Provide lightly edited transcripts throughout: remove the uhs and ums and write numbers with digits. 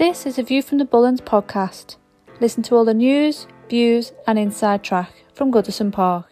This is a View from the Bullens podcast. Listen to all the news, views and inside track from Goodison Park.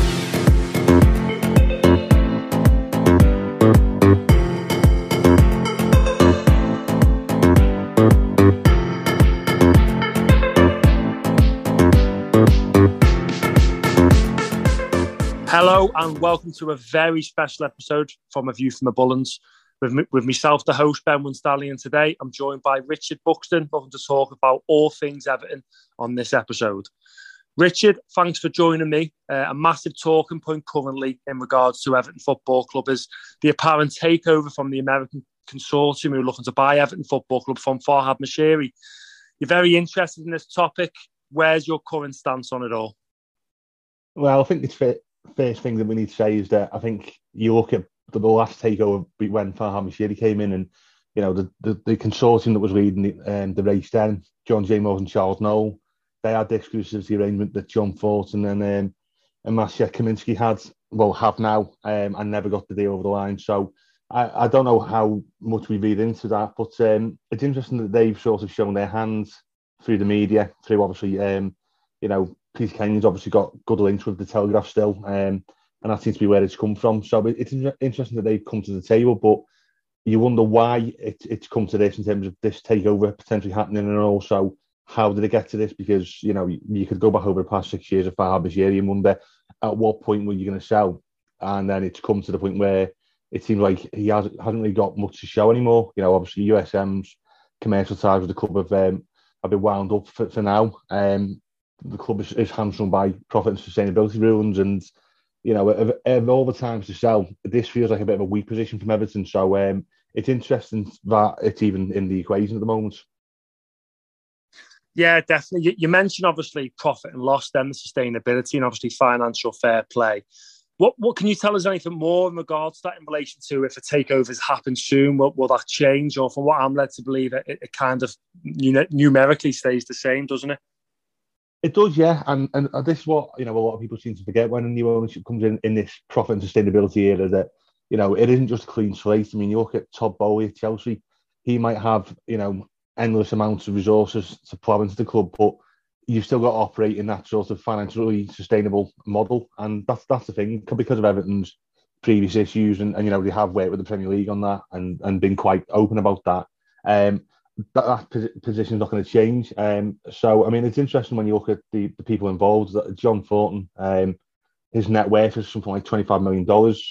Hello and welcome to a very special episode from A View from the Bullens. With myself, the host, Ben Winstanley, and today I'm joined by Richard Buxton, looking to talk about all things Everton on this episode. Richard, thanks for joining me. A massive talking point currently in regards to Everton Football Club is the apparent takeover from the American consortium who are looking to buy Everton Football Club from Farhad Moshiri. You're very interested in this topic. Where's your current stance on it all? Well, I think it's first thing that we need to say is that I think you look at the last takeover when Farhad Moshiri came in, and you know the consortium that was leading the race then, John J. Moores and Charles Noel, they had the exclusivity arrangement that John Thornton and Maciej Kaminski have now, and never got the deal over the line. So I don't know how much we read into that, but it's interesting that they've sort of shown their hands through the media, through obviously Peter Kenyon's obviously got good links with the Telegraph still, and that seems to be where it's come from. So it's interesting that they've come to the table, but you wonder why it's come to this in terms of this takeover potentially happening, and also how did it get to this? Because you could go back over the past 6 years of Farhad Moshiri and wonder at what point were you going to sell, and then it's come to the point where it seems like he hasn't really got much to show anymore. Obviously USM's commercial ties with the club have been wound up for now. The club is hamstrung by profit and sustainability rules, and of all the times to sell, this feels like a bit of a weak position from Everton. So it's interesting that it's even in the equation at the moment. Yeah, definitely. You mentioned obviously profit and loss, then the sustainability, and obviously financial fair play. What can you tell us anything more in regards to that in relation to if a takeover has happened soon? Will that change, or from what I'm led to believe, it kind of numerically stays the same, doesn't it? It does, yeah, and this is what a lot of people seem to forget when a new ownership comes in this profit and sustainability era, that it isn't just a clean slate. I mean, you look at Todd Bowley at Chelsea, he might have endless amounts of resources to plough into the club, but you've still got to operate in that sort of financially sustainable model, and that's the thing, because of Everton's previous issues, and they have worked with the Premier League on that and been quite open about that. That position is not going to change. So, I mean, it's interesting when you look at the people involved. John Thornton, his net worth is something like $25 million.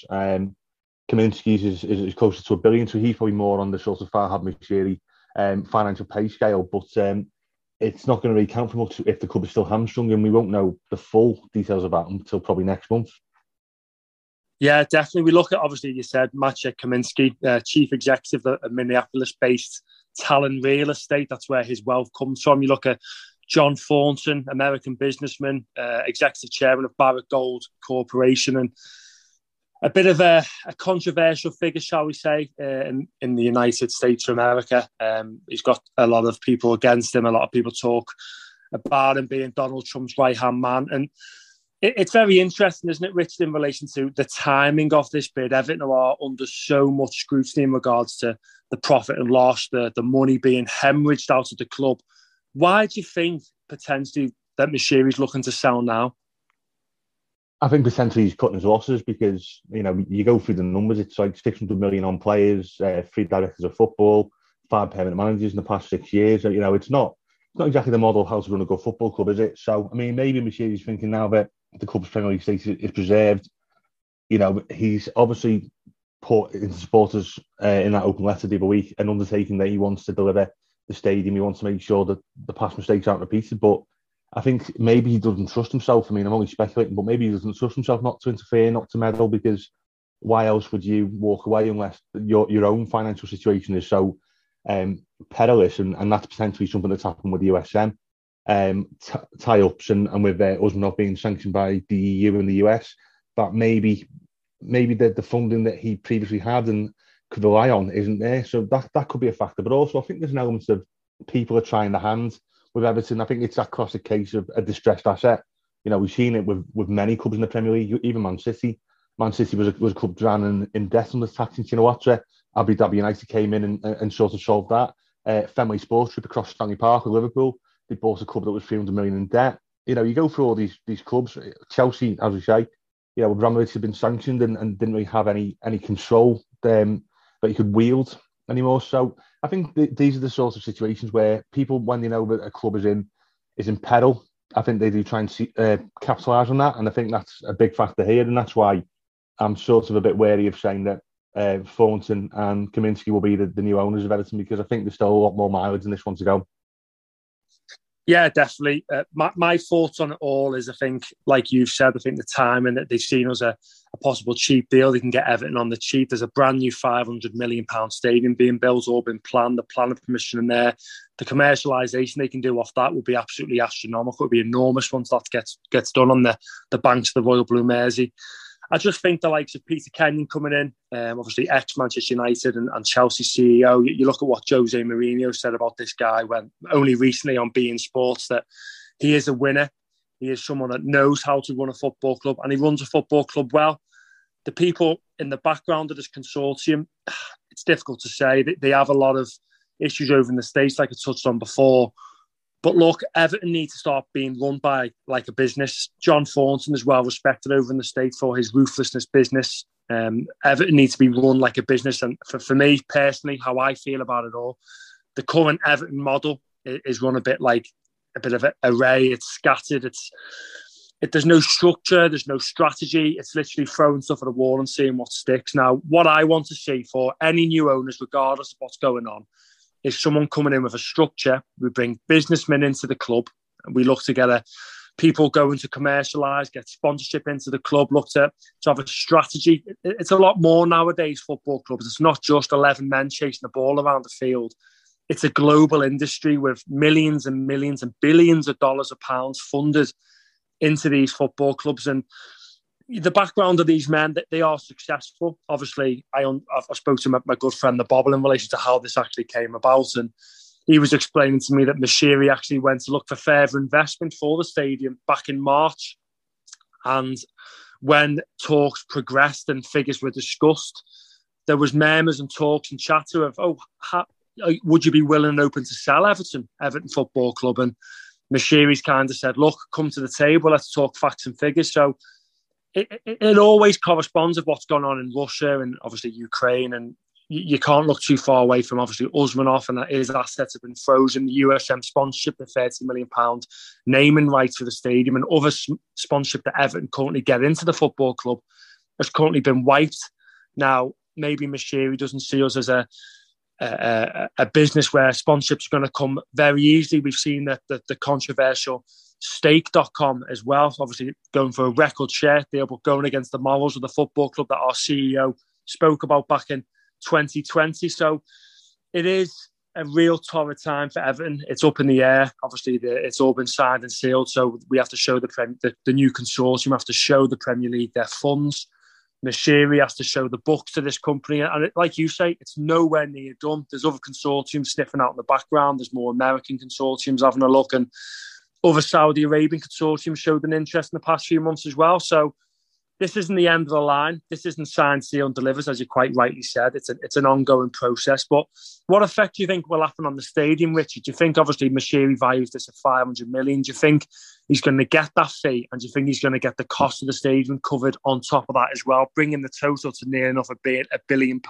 Kaminski's is closer to $1 billion, so he's probably more on the sort of Farhad Moshiri financial pay scale. But it's not going to really count for much if the club is still hamstrung, and we won't know the full details of that until probably next month. Yeah, definitely. We look at, obviously, you said, Maciej Kaminski, chief executive of a Minneapolis-based Talon Real Estate. That's where his wealth comes from. You look at John Thornton, American businessman, executive chairman of Barrick Gold Corporation, and a bit of a controversial figure, shall we say, in the United States of America. He's got a lot of people against him. A lot of people talk about him being Donald Trump's right-hand man. And it's very interesting, isn't it, Richard, in relation to the timing of this bid. Everton are under so much scrutiny in regards to the profit and loss, the money being hemorrhaged out of the club. Why do you think potentially that Moshiri's looking to sell now? I think potentially he's cutting his losses because, you go through the numbers, it's like 600 million on players, 3 directors of football, 5 permanent managers in the past 6 years. It's not exactly the model of how to run a good football club, is it? So, I mean, maybe Moshiri's thinking now that the club's Premier League status is preserved. He's obviously put into supporters in that open letter the other week an undertaking that he wants to deliver the stadium. He wants to make sure that the past mistakes aren't repeated. But I think maybe he doesn't trust himself. I mean, I'm only speculating, but maybe he doesn't trust himself not to interfere, not to meddle, because why else would you walk away unless your own financial situation is so perilous? And that's potentially something that's happened with the USM. Tie-ups and with us not being sanctioned by the EU and the US, that maybe the funding that he previously had and could rely on isn't there. So that could be a factor. But also I think there's an element of people are trying their hand with Everton. I think it's that classic case of a distressed asset. We've seen it with many clubs in the Premier League, even Man City. Man City was a club drowning in debt under Thaksin Shinawatra. Abu Dhabi United came in and sort of solved that. Fenway Sports trip across Stanley Park with Liverpool. They bought a club that was 300 million in debt. You know, you go through all these clubs. Chelsea, as we say, you know, Abramovich had been sanctioned and didn't really have any control that he could wield anymore. So I think these are the sorts of situations where people, when they know that a club is in peril, I think they do try and capitalise on that. And I think that's a big factor here. And that's why I'm sort of a bit wary of saying that Thornton and Kaminski will be the new owners of Everton, because I think there's still a lot more mileage in this one to go. Yeah, definitely. My thoughts on it all is, I think, like you've said, I think the timing that they've seen as a possible cheap deal, they can get Everton on the cheap. There's a brand new £500 million stadium being built, all been planned, the planning permission in there. The commercialisation they can do off that will be absolutely astronomical. It will be enormous once that gets done on the banks of the Royal Blue Mersey. I just think the likes of Peter Kenyon coming in, obviously ex-Manchester United and Chelsea CEO, you look at what Jose Mourinho said about this guy when only recently on beIN Sports, that he is a winner. He is someone that knows how to run a football club, and he runs a football club well. The people in the background of this consortium, it's difficult to say. They have a lot of issues over in the States, like I touched on before. But look, Everton need to start being run by like a business. John Thornton is well respected over in the States for his ruthlessness business. Everton needs to be run like a business. And for me personally, how I feel about it all, the current Everton model is run a bit like a bit of an array. It's scattered. There's no structure. There's no strategy. It's literally throwing stuff at a wall and seeing what sticks. Now, what I want to see for any new owners, regardless of what's going on, is someone coming in with a structure. We bring businessmen into the club, and we look to get people going to commercialise, get sponsorship into the club, look to have a strategy. It's a lot more nowadays, football clubs. It's not just 11 men chasing the ball around the field. It's a global industry with millions and millions and billions of dollars of pounds funded into these football clubs. And the background of these men, that they are successful. Obviously, I spoke to my good friend, the Bobble, in relation to how this actually came about. And he was explaining to me that Moshiri actually went to look for further investment for the stadium back in March. And when talks progressed and figures were discussed, there was murmurs and talks and chatter of, would you be willing and open to sell Everton Football Club? And Moshiri's kind of said, look, come to the table, let's talk facts and figures. So it always corresponds with what's gone on in Russia and obviously Ukraine, and you can't look too far away from obviously Usmanov, and his assets have been frozen. The USM sponsorship, the £30 million naming rights for the stadium, and other sponsorship that Everton currently get into the football club has currently been wiped. Now, maybe Moshiri doesn't see us as a business where sponsorship is going to come very easily. We've seen that the controversial Stake.com as well, obviously going for a record share deal, but going against the morals of the football club that our CEO spoke about back in 2020. So it is a real torrid time for Everton. It's up in the air. Obviously, it's all been signed and sealed. So we have to show the new consortium have to show the Premier League their funds. Moshiri has to show the books to this company. And like you say, it's nowhere near done. There's other consortiums sniffing out in the background. There's more American consortiums having a look. And other Saudi Arabian consortiums showed an interest in the past few months as well. So this isn't the end of the line. This isn't signed, sealed, and delivers, as you quite rightly said. It's an ongoing process. But what effect do you think will happen on the stadium, Richard? Do you think, obviously, Moshiri values this at £500 million? Do you think he's going to get that fee? And do you think he's going to get the cost of the stadium covered on top of that as well, bringing the total to near enough £1 billion?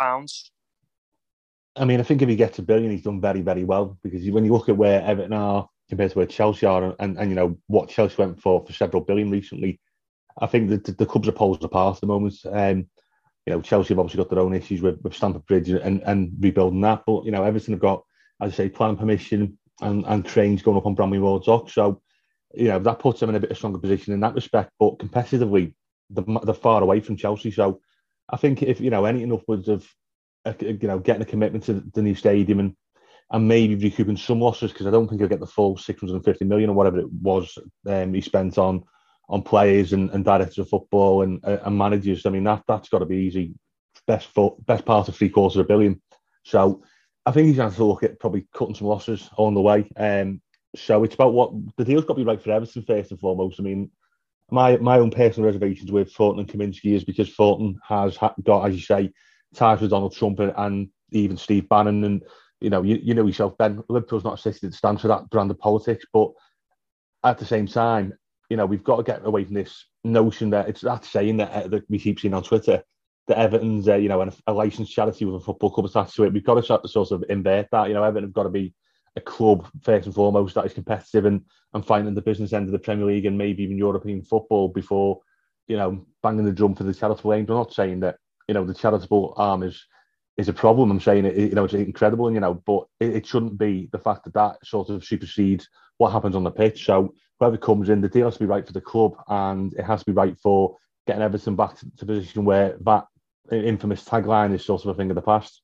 I mean, I think if he gets $1 billion, he's done very, very well, because when you look at where Everton are compared to where Chelsea are, and you know what Chelsea went for several billion recently, I think that the clubs are poles apart at the moment. You know, Chelsea have obviously got their own issues with Stamford Bridge and rebuilding that, but you know, Everton have got, as I say, planning permission and trains going up on Bramley Road Dock. So you know, that puts them in a bit of stronger position in that respect. But competitively, they're far away from Chelsea. So I think if you know anything upwards of getting a commitment to the new stadium and maybe recouping some losses, because I don't think he'll get the full 650 million or whatever it was he spent on players and directors of football and managers. I mean, that's got to be easy. Best part of $750 million. So I think he's going to look at probably cutting some losses on the way. So it's about what the deal's got to be right for Everton first and foremost. I mean, my own personal reservations with Thornton and Kaminski is because Thornton has got, as you say, ties with Donald Trump and even Steve Bannon, and you know yourself, Ben, Liverpool's not a city that stands for that brand of politics, but at the same time, you know, we've got to get away from this notion that it's that saying that we keep seeing on Twitter that Everton's, you know, a licensed charity with a football club attached to it. We've got to sort of invert that. You know, Everton have got to be a club first and foremost that is competitive and fighting the business end of the Premier League and maybe even European football before, you know, banging the drum for the charitable aim. I'm not saying that, you know, the charitable arm is a problem. I'm saying you know, it's incredible, and you know, but it shouldn't be the fact that sort of supersedes what happens on the pitch. So whoever comes in, the deal has to be right for the club, and it has to be right for getting Everton back to the position where that infamous tagline is sort of a thing of the past.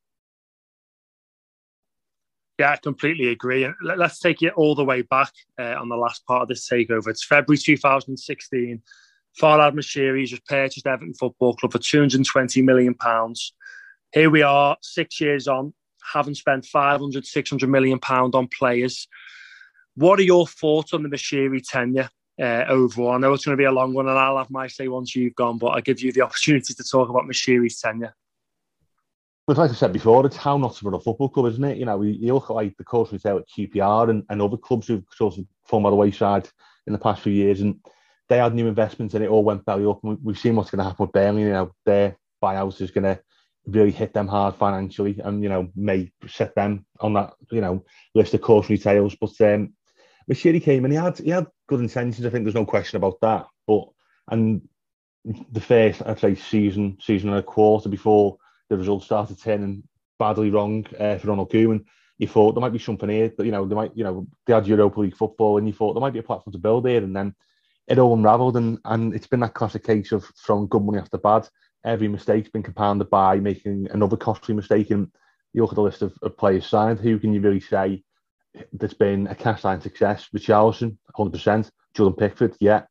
Yeah, I completely agree. Let's take it all the way back on the last part of this takeover. It's February 2016. Farhad Moshiri just purchased Everton Football Club for £220 million. Here we are, 6 years on, having spent £600 million on players. What are your thoughts on the Moshiri tenure overall? I know it's going to be a long one, and I'll have my say once you've gone, but I'll give you the opportunity to talk about Moshiri's tenure. But like I said before, it's how not to run a football club, isn't it? You know, you look at like the cautionary tale at QPR and other clubs who've sort of fallen by the wayside in the past few years, and they had new investments and it all went belly up. And we've seen what's going to happen with Burnley. You know, their buyout is going to really hit them hard financially, and you know, may set them on that, you know, list of cautionary tales. But Moshiri came and he had good intentions. I think there's no question about that. But and the first, I'd say, season and a quarter before the results started turning badly wrong for Ronald Koeman, you thought there might be something here. That, you know, they had Europa League football, and you thought there might be a platform to build here. And then it all unravelled, and it's been that classic case of throwing good money after bad. Every mistake's been compounded by making another costly mistake. And you look at the list of players signed, who can you really say that's been a cast iron success? Richarlison, 100%. Jordan Pickford, yeah.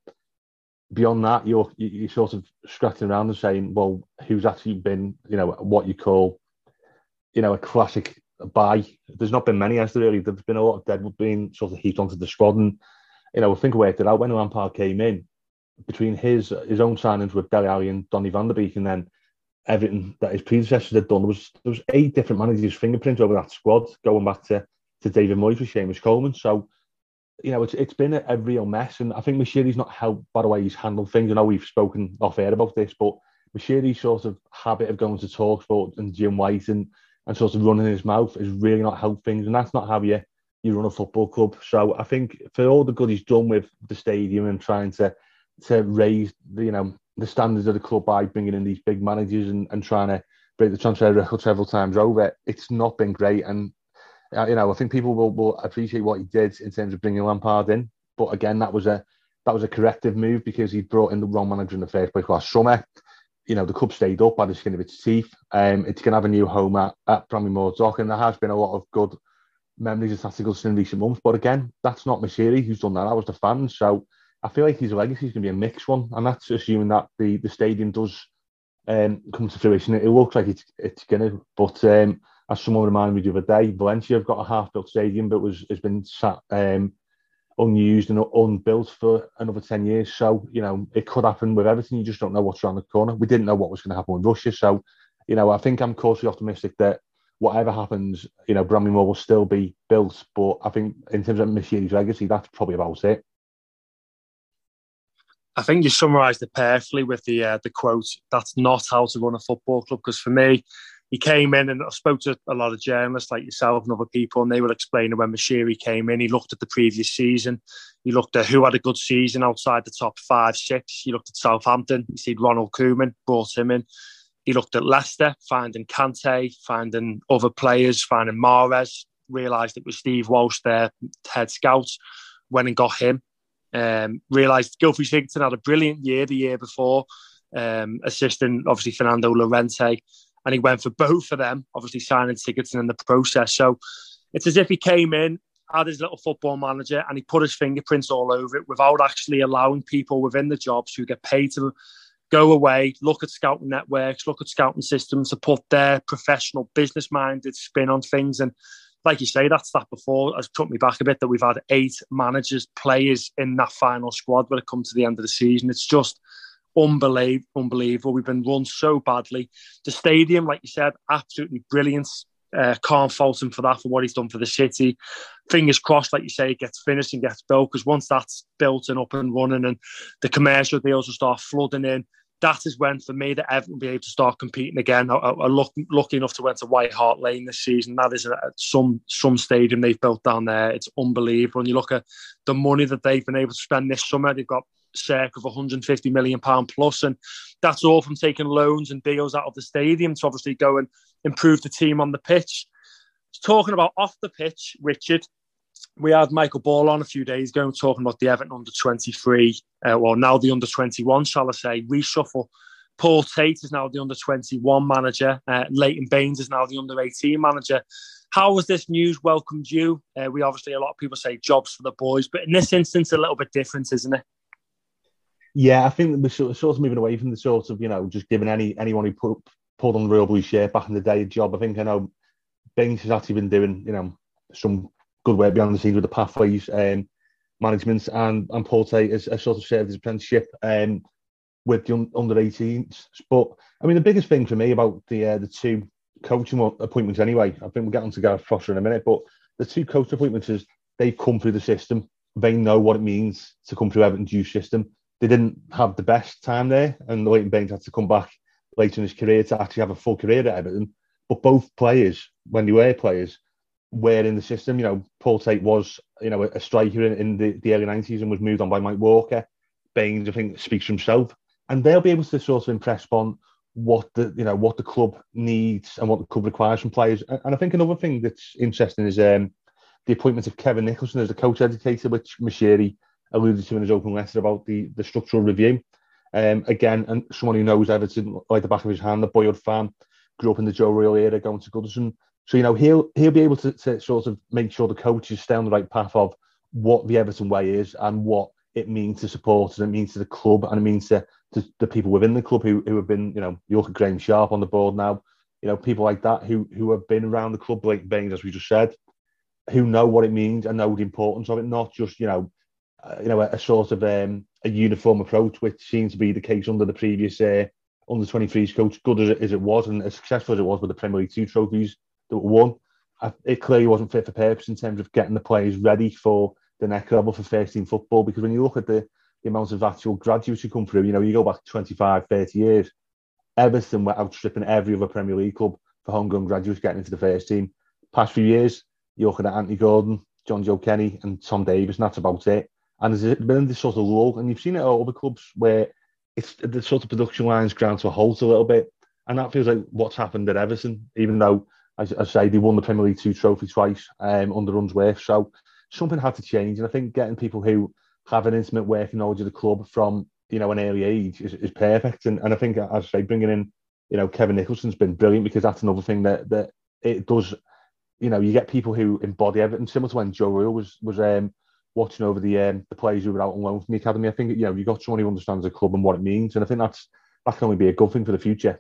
Beyond that, you're sort of scratching around and saying, well, who's actually been, you know, what you call, you know, a classic buy? There's not been many, has there really? There's been a lot of deadwood being sort of heaped onto the squad. And, you know, I think I worked it out when Lampard came in, between his own signings with Dele Alli and Donny van der Beek, and then everything that his predecessors had done, there was 8 different managers' fingerprints over that squad, going back to David Moyes with Seamus Coleman. So, you know, it's been a real mess, and I think Moshiri's not helped by the way he's handled things. I know we've spoken off air about this, but Moshiri's sort of habit of going to TalkSport and Jim White and sort of running his mouth has really not helped things, and that's not how you run a football club. So I think for all the good he's done with the stadium and trying to raise the standards of the club by bringing in these big managers and trying to break the transfer record several times over, it's not been great. And you know, I think people will appreciate what he did in terms of bringing Lampard in, but again, that was a corrective move because he brought in the wrong manager in the first place last summer. You know, the club stayed up by the skin of its teeth. It's going to have a new home at Bramley-Moore Dock, and there has been a lot of good memories of Tacticals in recent months. But again, that's not Moshiri who's done that. That was the fans. So I feel like his legacy is going to be a mixed one, and that's assuming that the stadium does come to fruition. It looks like it's going to, but as someone reminded me the other day, Valencia have got a half-built stadium that has been sat unused and unbuilt for another 10 years. So, you know, it could happen with everything. You just don't know what's around the corner. We didn't know what was going to happen with Russia. So, you know, I think I'm cautiously optimistic that whatever happens, you know, Bramley-Moore will still be built. But I think in terms of Moshiri's legacy, that's probably about it. I think you summarised it perfectly with the quote, that's not how to run a football club. Because for me, he came in, and I spoke to a lot of journalists like yourself and other people, and they were explaining when Moshiri came in, he looked at the previous season. He looked at who had a good season outside the top 5, 6. He looked at Southampton. He said Ronald Koeman, brought him in. He looked at Leicester, finding Kante, finding other players, finding Mahrez, realised it was Steve Walsh, their head scout, went and got him. Realised Gylfi Sigurdsson had a brilliant year the year before, assisting, obviously, Fernando Llorente. And he went for both of them, obviously signing Sigurdsson in the process. So it's as if he came in, had his little football manager, and he put his fingerprints all over it without actually allowing people within the jobs who get paid to go away, look at scouting networks, look at scouting systems to put their professional, business-minded spin on things. And like you say, that's that before. Has took me back a bit that we've had 8 managers, players in that final squad when it comes to the end of the season. It's just unbelievable. We've been run so badly. The stadium, like you said, absolutely brilliant. Can't fault him for that, for what he's done for the city. Fingers crossed, like you say, it gets finished and gets built, because once that's built and up and running and the commercial deals will start flooding in, that is when, for me, that Everton will be able to start competing again. I'm lucky enough to went to White Hart Lane this season. That is some stadium they've built down there. It's unbelievable. And you look at the money that they've been able to spend this summer, they've got circa of £150 million plus, and that's all from taking loans and deals out of the stadium to obviously go and improve the team on the pitch. Talking about off the pitch, Richard, we had Michael Ball on a few days ago talking about the Everton under-23, now the under-21, shall I say, reshuffle. Paul Tate is now the under-21 manager. Leighton Baines is now the under-18 manager. How has this news welcomed you? We obviously, a lot of people say jobs for the boys, but in this instance, a little bit different, isn't it? Yeah, I think we're sort of moving away from the sort of, just giving anyone who pulled on the Royal Blue shirt back in the day a job. I know Baines has actually been doing, some good work behind the scenes with the pathways management, and Paul Tate has sort of served his apprenticeship with the under-18s. But, the biggest thing for me about the two coaching appointments anyway, I think we'll get on to Gareth Prosser in a minute, but the two coach appointments is they've come through the system. They know what it means to come through Everton's youth system. They didn't have the best time there, and Leighton Baines had to come back later in his career to actually have a full career at Everton. But both players, when they were players, were in the system. Paul Tate was, a striker in the early 90s and was moved on by Mike Walker. Baines, I think, speaks for himself. And they'll be able to sort of impress upon what the club needs and what the club requires from players. And I think another thing that's interesting is the appointment of Kevin Nicholson as the coach educator, which Moshiri alluded to in his open letter about the structural review. Again, and someone who knows Everton like the back of his hand, the boyhood fan, grew up in the Joe Royle era, going to Goodison. So, he'll be able to sort of make sure the coaches stay on the right path of what the Everton way is and what it means to supporters, and it means to the club, and it means to the people within the club who have been, you look at Graham Sharp on the board now, people like that who have been around the club, like Baines, as we just said, who know what it means and know the importance of it, not just, a sort of a uniform approach, which seems to be the case under the previous under-23s coach, good as it was and as successful as it was with the Premier League 2 trophies that were won. It clearly wasn't fit for purpose in terms of getting the players ready for the next level for first-team football, because when you look at the amount of actual graduates who come through, you go back 25, 30 years, Everton were outstripping every other Premier League club for homegrown graduates getting into the first team. Past few years, you're looking at Anthony Gordon, John Joe Kenny and Tom Davies, and that's about it. And there's been this sort of lull, and you've seen it at other clubs where it's the sort of production lines ground to a halt a little bit, and that feels like what's happened at Everton, even though, as I say, they won the Premier League 2 trophy twice under Unsworth. So something had to change, and I think getting people who have an intimate working knowledge of the club from an early age is perfect. And I think, as I say, bringing in Kevin Nicholson's been brilliant, because that's another thing that it does. You get people who embody Everton, similar to when Joe Royle was watching over the players who were out on loan from the academy. I think you've got someone who understands the club and what it means, and I think that can only be a good thing for the future.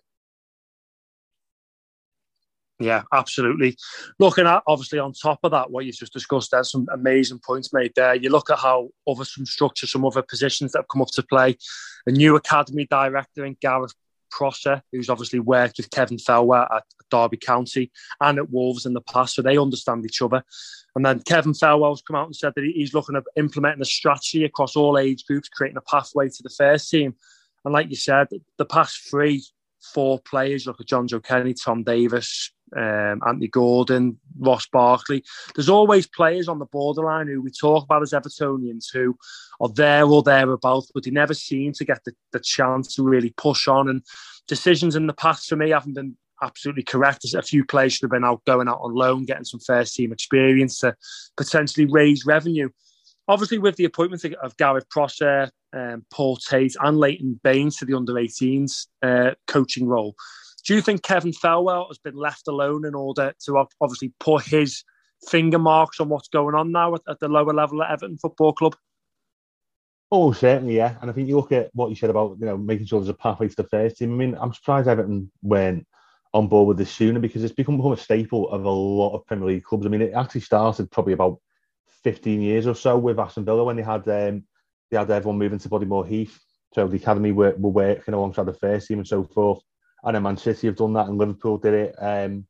Yeah, absolutely. Looking at, obviously, on top of that, what you just discussed, there's some amazing points made there. You look at how some structures, some other positions that have come up to play. A new academy director in Gareth Prosser, who's obviously worked with Kevin Felwell at Derby County and at Wolves in the past, so they understand each other. And then Kevin Felwell's come out and said that he's looking at implementing a strategy across all age groups, creating a pathway to the first team. And like you said, the past 3-4 players, look at John Joe Kenny, Tom Davies, Anthony Gordon, Ross Barkley. There's always players on the borderline who we talk about as Evertonians who are there or thereabouts, but they never seem to get the chance to really push on. And decisions in the past for me haven't been absolutely correct. There's a few players should have been going out on loan, getting some first team experience to potentially raise revenue. Obviously, with the appointment of Gareth Prosser, Paul Tate and Leighton Baines to the under-18s coaching role, do you think Kevin Felwell has been left alone in order to obviously put his finger marks on what's going on now at the lower level at Everton Football Club? Oh, certainly, yeah. And I think you look at what you said about making sure there's a pathway to the first team. I'm surprised Everton went on board with this sooner, because it's become a staple of a lot of Premier League clubs. It actually started probably about 15 years or so with Aston Villa when they had everyone moving to Bodymoor Heath. So the academy were working alongside the first team and so forth. And then Man City have done that, and Liverpool did it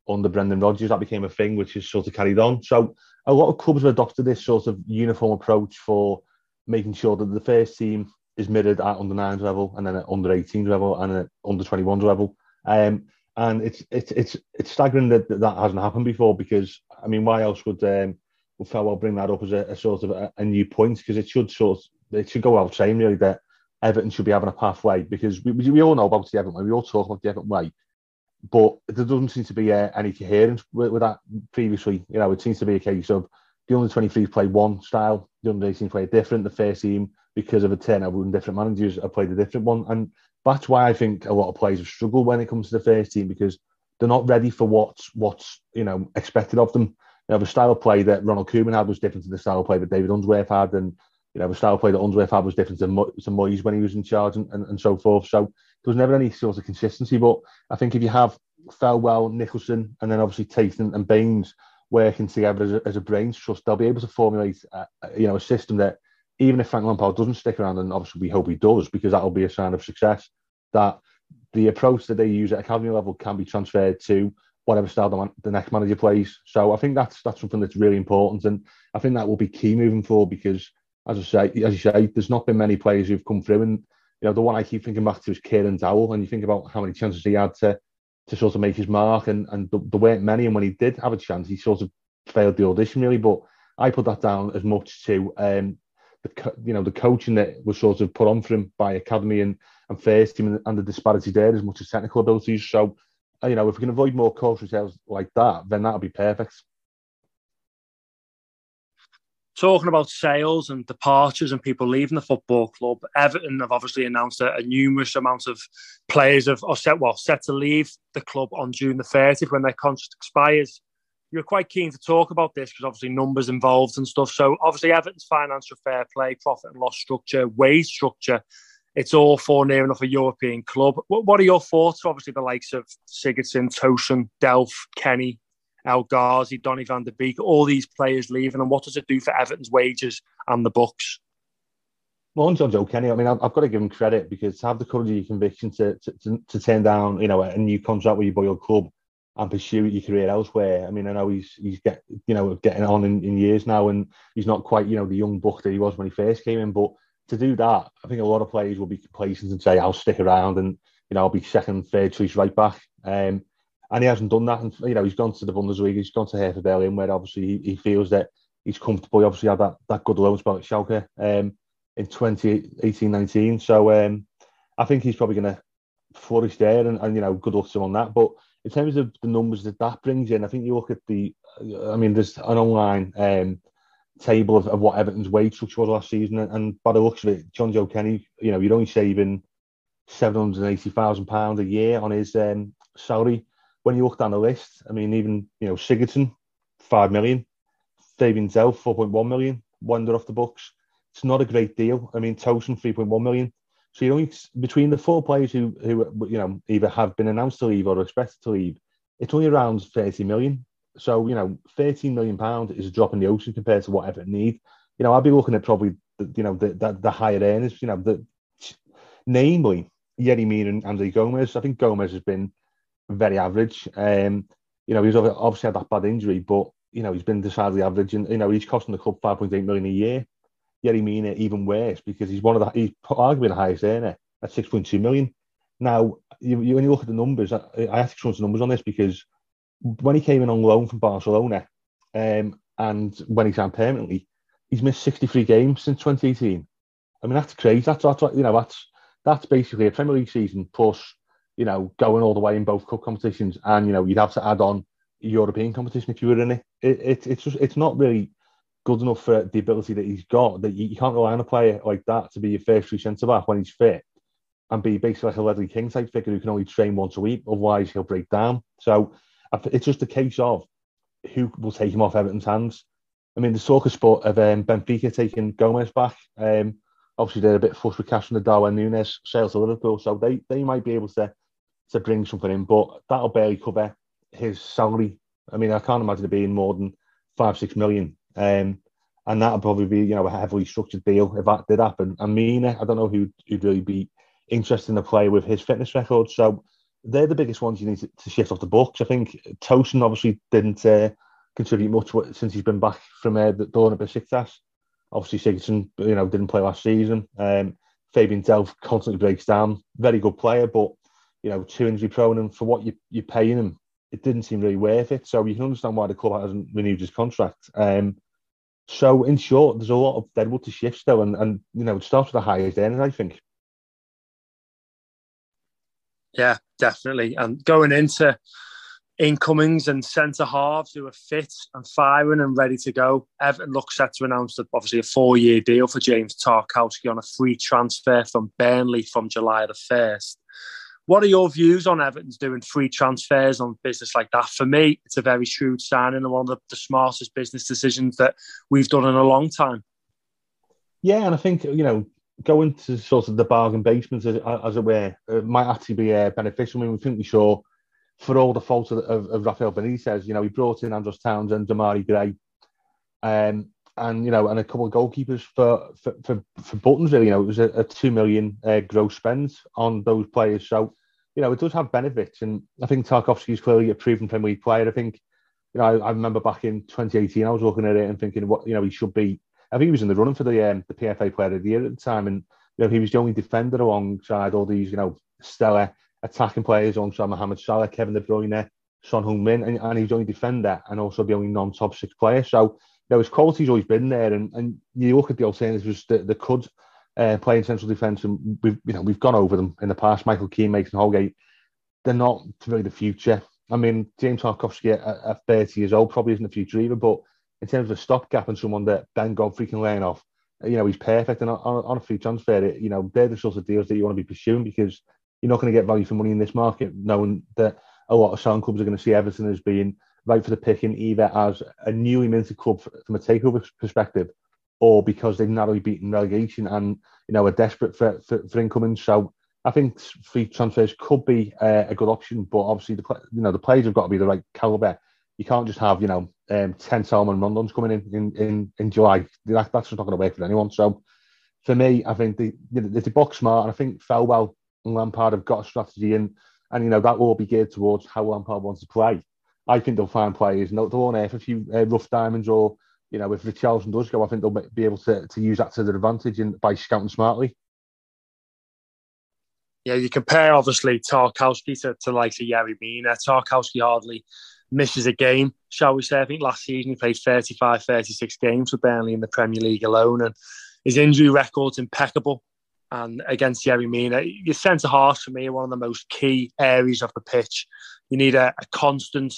under Brendan Rodgers, that became a thing which is sort of carried on. So a lot of clubs have adopted this sort of uniform approach for making sure that the first team is mirrored at under 9s level, and then at under 18s level, and at under 21s level. And it's staggering that hasn't happened before, because I mean, why else would Farwell bring that up as a sort of a new point? Because it should go without saying really that Everton should be having a pathway, because we all know about the Everton way. We all talk about the Everton way, but there doesn't seem to be any coherence with that previously. You know, it seems to be a case of the under 23s play one style, the under 18s play different, the first team, because of a turnover and different managers, have played a different one. And that's why I think a lot of players have struggled when it comes to the first team, because they're not ready for what's expected of them. You know, the style of play that Ronald Koeman had was different to the style of play that David Unsworth had, and the style of play that Unsworth had was different to Moyes when he was in charge, and so forth. So there was never any sort of consistency. But I think if you have Farwell, Nicholson, and then obviously Tayton and Baines working together as a brains trust, they'll be able to formulate a system that, even if Frank Lampard doesn't stick around, and obviously we hope he does, because that'll be a sign of success, that the approach that they use at academy level can be transferred to whatever style the next manager plays. So I think that's something that's really important, and I think that will be key moving forward, because as you say, there's not been many players who've come through, and the one I keep thinking back to is Kieran Dowell, and you think about how many chances he had to sort of make his mark, and there weren't many, and when he did have a chance, he sort of failed the audition really. But I put that down as much to the coaching that was sort of put on for him by academy and first team, and the disparity there as much as technical abilities. So if we can avoid more cultural tales like that, then that'll be perfect. Talking about sales and departures and people leaving the football club, Everton have obviously announced a numerous amount of players are set to leave the club on June the 30th when their contract expires. You're quite keen to talk about this because obviously numbers involved and stuff. So obviously Everton's financial fair play, profit and loss structure, wage structure, it's all for near enough a European club. What are your thoughts? Obviously the likes of Sigurdsson, Tosun, Delph, Kenny, El Ghazi, Donny van der Beek, all these players leaving, and what does it do for Everton's wages and the books? Well, on Joe Kenny, I mean, I've got to give him credit, because to have the courage of your conviction to turn down, a new contract with your boy club and pursue your career elsewhere. I mean, I know he's getting on in years now, and he's not quite, the young buck that he was when he first came in. But to do that, I think a lot of players will be complacent and say, I'll stick around and, I'll be second, third choice right back. And he hasn't done that. And, he's gone to the Bundesliga, he's gone to Hertha Berlin, where obviously he feels that he's comfortable. He obviously had that good loan spell at Schalke in 2018-19. So I think he's probably going to flourish there, and good luck to him on that. But in terms of the numbers that brings in, I think you look at there's an online table of what Everton's wage structure was last season, and by the looks of it, John Joe Kenny, you're only saving £780,000 a year on his salary. When you look down the list, I mean, even Sigurdsson, 5 million, Fabian Delph, 4.1 million, wander off the books. It's not a great deal. I mean, Tosun, 3.1 million. So you're only between the four players who either have been announced to leave or are expected to leave, it's only around 30 million. So £13 million is a drop in the ocean compared to what Everton need. I'll be looking at probably the higher earners. Namely Yerry Mina and Andre Gomez. I think Gomez has been very average. He's obviously had that bad injury, but he's been decidedly average, and he's costing the club 5.8 million a year. Yerry Mina even worse, because he's he's arguably the highest earner at 6.2 million. Now, when you look at the numbers, I have to crunch the numbers on this, because when he came in on loan from Barcelona, and when he signed permanently, he's missed 63 games since 2018. I mean, that's crazy. That's basically a Premier League season plus, going all the way in both cup competitions, and you'd have to add on European competition if you were in it. It's not really good enough for the ability that he's got. That you can't rely on a player like that to be your first choice centre back when he's fit, and be basically like a Ledley King type figure who can only train once a week. Otherwise, he'll break down. So it's just a case of who will take him off Everton's hands. I mean, the talk of Benfica taking Gomez back. Obviously, they're a bit flush with cash from the Darwin Núñez sale to Liverpool, so they might be able to bring something in, but that'll barely cover his salary. I mean, I can't imagine it being more than 5-6 million. And that'll probably be, a heavily structured deal if that did happen. And Mina, I don't know who'd really be interested in a player with his fitness record. So they're the biggest ones you need to shift off the books. I think Tosin obviously didn't contribute much since he's been back from the dawn of Besiktas. Obviously, Sigurdsson, didn't play last season. Fabian Delph constantly breaks down. Very good player, but too injury prone, and for what you're paying him, it didn't seem really worth it. So you can understand why the club hasn't renewed his contract. So in short, there's a lot of deadwood to shift still, and it starts with the highest earners, I think. Yeah, definitely. And going into incomings and centre halves who are fit and firing and ready to go, Everton looks set to announce obviously a 4-year deal for James Tarkowski on a free transfer from Burnley from July the 1st. What are your views on Everton's doing free transfers on business like that? For me, it's a very shrewd signing and one of the smartest business decisions that we've done in a long time. Yeah, and I think, going to sort of the bargain basement, as it were, might actually be beneficial. I mean, we think we saw, for all the faults of Rafael Benitez, he brought in Andros Townsend, Damari Gray, and a couple of goalkeepers for buttons, really. It was a 2 million gross spend on those players. So, it does have benefits. And I think Tarkowski is clearly a proven Premier League player. I think, I remember back in 2018, I was looking at it and thinking, he should be. I think he was in the running for the PFA Player of the Year at the time. And, he was the only defender alongside all these, stellar attacking players, alongside Mohamed Salah, Kevin De Bruyne, Son Heung-min, and he was the only defender and also the only non-top 6 player. So, his quality's always been there, and you look at the alternatives that could play in central defence, and we've gone over them in the past. Michael Keane, Mason Holgate, they're not really the future. I mean, James Tarkowski at 30 years old probably isn't the future either, but in terms of a stopgap and someone that Ben Godfrey can learn off, he's perfect. And on a free transfer, they're the sorts of deals that you want to be pursuing, because you're not going to get value for money in this market, knowing that a lot of selling clubs are going to see Everton as being right for the picking, either as a newly minted club from a takeover perspective, or because they've narrowly beaten relegation and are desperate for incoming. So I think free transfers could be a good option, but obviously the players have got to be the right calibre. You can't just have 10 Salman Rondons coming in July. That's just not going to work for anyone. So for me, I think they box smart, and I think Felwell and Lampard have got a strategy, and that will all be geared towards how Lampard wants to play. I think they'll find players, and they'll unearth a few rough diamonds, or if Richarlison does go, I think they'll be able to use that to their advantage by scouting smartly. Yeah, you compare obviously Tarkowski to likes of Yerry Mina. Tarkowski hardly misses a game, shall we say. I think last season he played 35, 36 games for Burnley in the Premier League alone, and his injury record's impeccable. And against Yerry Mina, your centre halves for me are one of the most key areas of the pitch. You need a constant,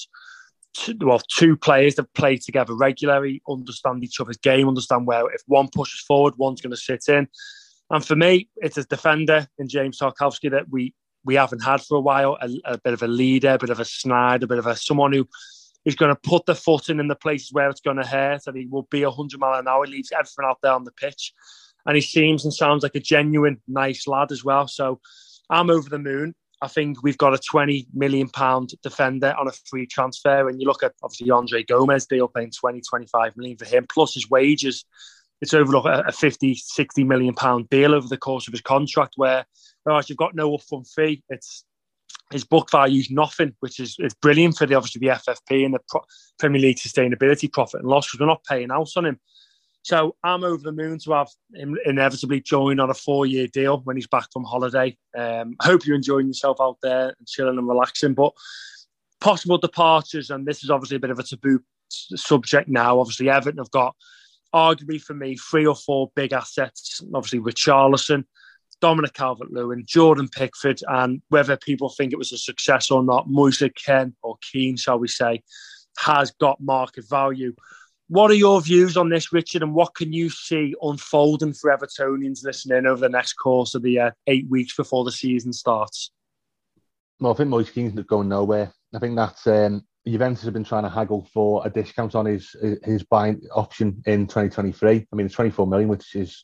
two players that play together regularly, understand each other's game, understand where if one pushes forward, one's going to sit in. And for me, it's a defender in James Tarkowski that we haven't had for a while, a bit of a leader, a bit of a snide, a bit of someone who is going to put the foot in the places where it's going to hurt, and he will be 100 miles an hour, he leaves everything out there on the pitch. And he seems and sounds like a genuine, nice lad as well. So I'm over the moon. I think we've got a £20 million defender on a free transfer. And you look at, obviously, Andre Gomez deal, paying 20, 25 million for him, plus his wages. It's over a 50, 60 million pound deal over the course of his contract, whereas you've got no upfront fee. His book value is nothing, which is brilliant for the FFP and the Premier League sustainability profit and loss, because we're not paying out on him. So I'm over the moon to have him inevitably join on a 4-year deal when he's back from holiday. I hope you're enjoying yourself out there and chilling and relaxing. But possible departures, and this is obviously a bit of a taboo subject now. Obviously, Everton have got, arguably for me, 3 or 4 big assets. Obviously, Richarlison, Dominic Calvert-Lewin, Jordan Pickford, and whether people think it was a success or not, Moise Kean, or Keane, shall we say, has got market value. What are your views on this, Richard, and what can you see unfolding for Evertonians listening over the next course of the 8 weeks before the season starts? Well, I think Moise Keane's going nowhere. I think that Juventus have been trying to haggle for a discount on his buying option in 2023. I mean, it's 24 million, which is,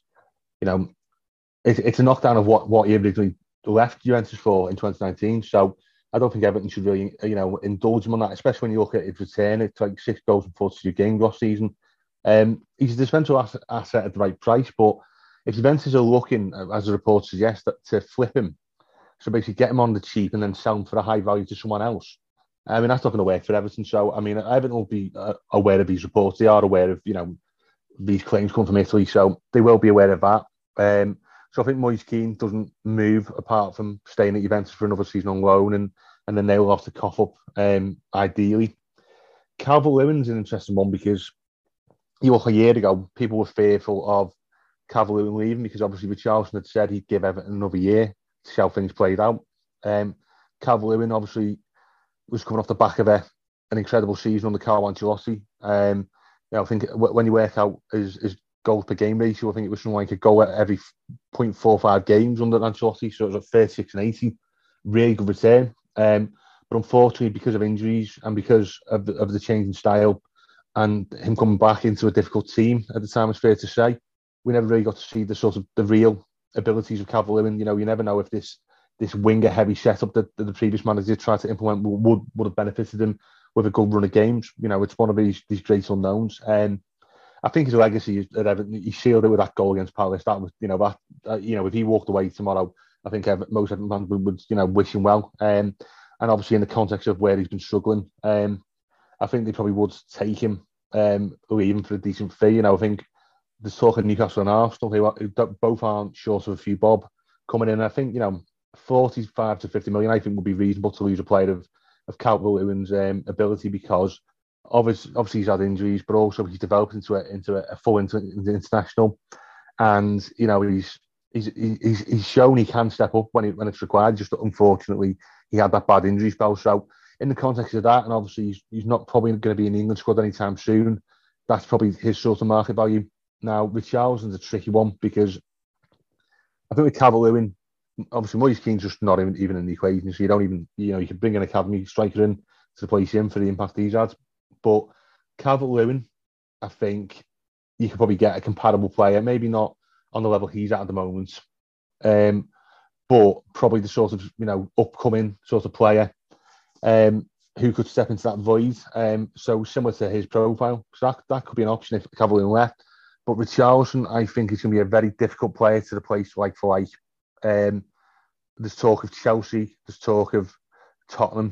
it's a knockdown of what he originally left Juventus for in 2019. So I don't think Everton should really, indulge him on that, especially when you look at his return. It's like 6 goals and 42 games last season. He's a dispensable asset at the right price, but if Juventus are looking, as the report suggests, to flip him, So basically get him on the cheap and then sell him for a high value to someone else. I mean, that's not going to work for Everton. So, I mean, Everton will be aware of these reports. They are aware of, these claims come from Italy. So they will be aware of that. So I think Moise Kean doesn't move apart from staying at Juventus for another season on loan, and then they'll have to cough up, ideally. Calvert-Lewin's an interesting one because you look a year ago, people were fearful of Calvert-Lewin leaving because obviously Richarlison had said he'd give Everton another year to see how things played out. Calvert-Lewin obviously was coming off the back of an incredible season under Carlo Ancelotti. I think when you work out his goals per game ratio, I think it was something like a goal at every 0.45 games under Ancelotti, so it was at 36 and 80. Really good return. But unfortunately, because of injuries and because of the change in style and him coming back into a difficult team at the time, it's fair to say, we never really got to see the real abilities of Calvert-Lewin. You never know if this winger-heavy setup that the previous manager tried to implement would have benefited him with a good run of games. It's one of these great unknowns. I think his legacy at Everton, he sealed it with that goal against Palace. That was, if he walked away tomorrow, I think most Everton fans would, wish him well. And obviously in the context of where he's been struggling, I think they probably would take him, or even for a decent fee. I think there's talk of Newcastle and Arsenal, who both aren't short of a few bob coming in. I think, 45 to 50 million, I think would be reasonable to lose a player of Calvert-Lewin's ability because obviously he's had injuries, but also he's developed into a full international, and he's shown he can step up when it's required. Just unfortunately, he had that bad injury spell. So in the context of that, and obviously he's not probably going to be in the England squad anytime soon. That's probably his sort of market value. Now, Richarlison's a tricky one because I think with Calvert-Lewin, obviously Moise Kean's just not even in the equation. So you don't even, you can bring an academy striker in to replace him for the impact he's had. But Calvert-Lewin, I think you could probably get a compatible player, maybe not on the level he's at the moment, but probably the sort of upcoming sort of player who could step into that void. So similar to his profile, so that could be an option if Calvert-Lewin left. But Richarlison, I think, is going to be a very difficult player to replace like for like. There's talk of Chelsea, there's talk of Tottenham.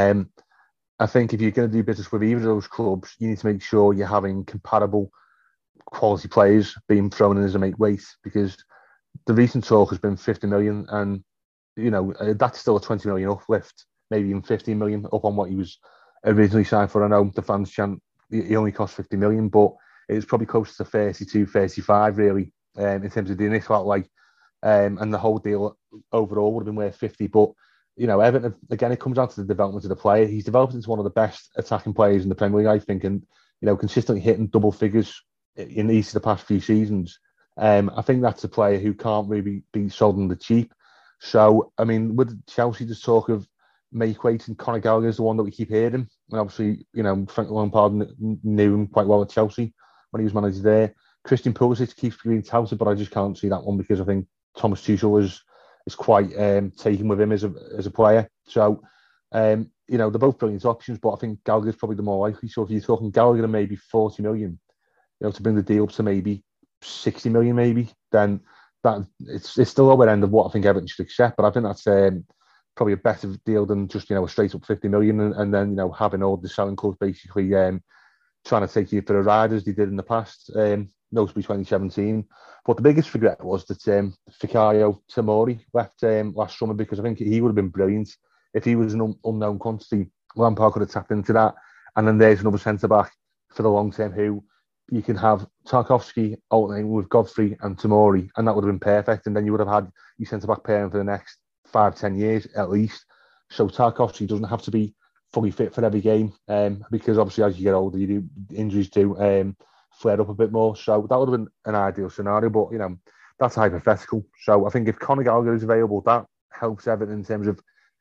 I think if you're going to do business with either of those clubs, you need to make sure you're having compatible quality players being thrown in as a make weight, because the recent talk has been 50 million, and that's still a 20 million uplift, maybe even 15 million up on what he was originally signed for. I know the fans chant he only cost 50 million, but it's probably close to 32, 35 really, in terms of the initial outlay, and the whole deal overall would have been worth 50. But Everton, again, it comes down to the development of the player. He's developed into one of the best attacking players in the Premier League, I think, and consistently hitting double figures in each of the past few seasons. I think that's a player who can't really be sold on the cheap. So, I mean, with Chelsea, there's talk of make weight, and Conor Gallagher is the one that we keep hearing. And obviously, Frank Lampard knew him quite well at Chelsea when he was manager there. Christian Pulisic keeps being touted, but I just can't see that one because I think Thomas Tuchel is quite taken with him as a player. So, they're both brilliant options, but I think Gallagher's probably the more likely. So if you're talking Gallagher and maybe 40 million, to bring the deal up to maybe 60 million, maybe, then that it's the lower end of what I think Everton should accept. But I think that's probably a better deal than just a straight up 50 million and then having all the selling clubs basically trying to take you for a ride as they did in the past, notably 2017. But the biggest regret was that Fikayo Tomori left last summer, because I think he would have been brilliant if he was an unknown quantity. Lampard could have tapped into that, and then there's another centre back for the long term who you can have Tarkowski alternating with Godfrey and Tomori, and that would have been perfect. And then you would have had your centre back pairing for the next 5-10 years at least. So Tarkowski doesn't have to be fully fit for every game, because obviously as you get older, injuries do flare up a bit more. So that would have been an ideal scenario, but that's hypothetical. So I think if Conor Gallagher is available, that helps Everton in terms of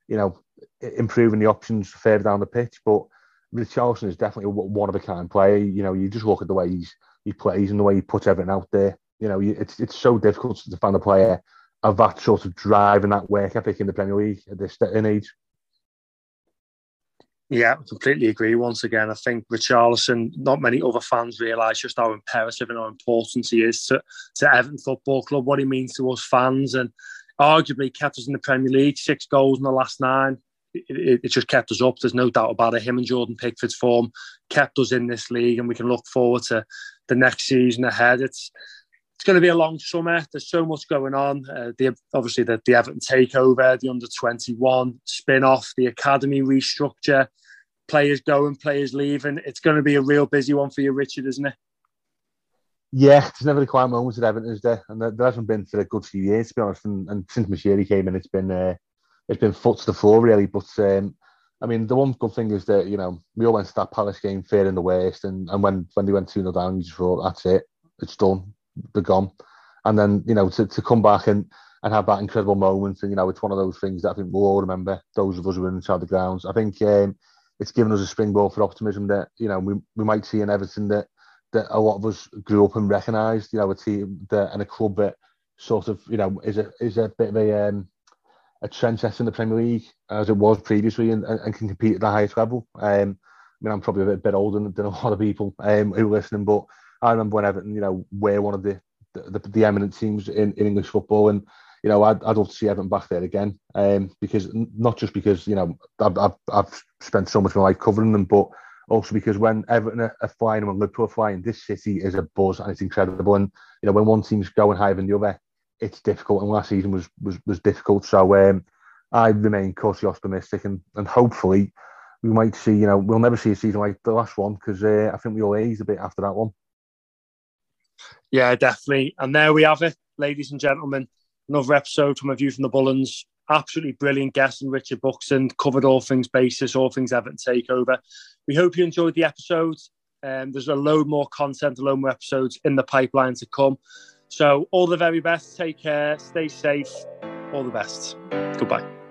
improving the options further down the pitch. But Richarlison is definitely a one of a kind player. You just look at the way he plays and the way he puts everything out there. It's so difficult to find a player of that sort of drive and that work ethic in the Premier League at this day and age. Yeah, I completely agree. Once again, I think Richarlison, not many other fans realise just how imperative and how important he is to Everton Football Club, what he means to us fans. And arguably kept us in the Premier League, 6 goals in the last 9. It just kept us up. There's no doubt about it. Him and Jordan Pickford's form kept us in this league, and we can look forward to the next season ahead. It's going to be a long summer. There's so much going on. Obviously, the Everton takeover, the under-21 spin-off, the academy restructure, players going, players leaving. It's going to be a real busy one for you, Richard, isn't it? Yeah, there's never a quiet moment at Everton, is there? And there hasn't been for a good few years, to be honest. And since Moshiri came in, it's been foot to the floor, really. But I mean, the one good thing is that, you know, we all went to that Palace game fair in the worst, and when they went 2-0 down, you just thought, that's it, it's done, they're gone. And then, you know, to come back and have that incredible moment, and, you know, it's one of those things that I think we'll all remember, those of us who were inside the grounds. I think it's given us a springboard for optimism that, you know, we might see in Everton that a lot of us grew up and recognised, you know, a team and a club that sort of, you know, is a bit of a trendsetter in the Premier League, as it was previously, and can compete at the highest level. I mean, I'm probably a bit older than a lot of people who are listening, but I remember when Everton, you know, were one of the eminent teams in English football, and, you know, I'd love to see Everton back there again, because not just because, you know, I've spent so much of my life covering them, but also because when Everton are flying and when Liverpool are flying, this city is a buzz and it's incredible. And, you know, when one team's going higher than the other, it's difficult. And last season was difficult. So I remain cautiously optimistic, and hopefully we might see, you know, we'll never see a season like the last one, because I think we all aged a bit after that one. Yeah, definitely. And there we have it, ladies and gentlemen. Another episode from A View from the Bullens. Absolutely brilliant guest, and Richard Buxton covered all things basis, all things Everton takeover. We hope you enjoyed the episode. There's a load more content, a load more episodes in the pipeline to come. So all the very best. Take care. Stay safe. All the best. Goodbye.